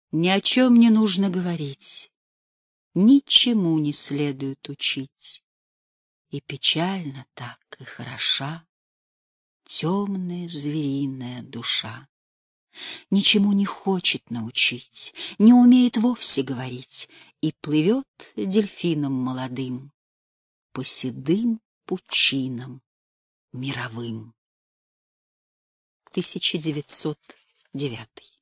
Ни о чем не нужно говорить, ничему не следует учить. И печально так, и хороша темная звериная душа. Ничему не хочет научить, не умеет вовсе говорить, и плывет дельфином молодым по седым пучинам мировым. 1909